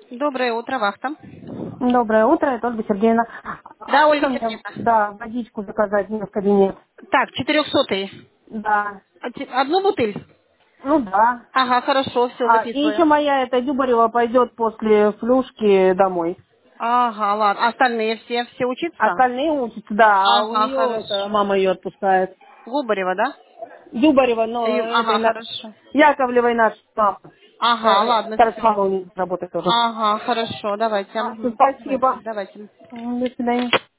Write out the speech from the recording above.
Доброе утро, вахта. Доброе утро, это Ольга Сергеевна. Да, Можно Ольга мне, Сергеевна. да, водичку заказать мне в кабинет? Так, 400-й. Да. Одну бутыль? Ну да. Ага, хорошо, все, И еще записываю. моя эта Дюбарева пойдет после флюшки домой. Ага, ладно. Остальные все учатся? Остальные учатся, да, а у Ага, нее это, хорошо. мама ее отпускает. Губарева, да? Дюбарева, но Ага, этой хорошо. Яковлевой наш папа. Ага, ладно, Старшая все. мама у них работает тоже. работает тоже. Ага, хорошо, давайте. Мгм. Давайте, Спасибо. давайте. До свидания.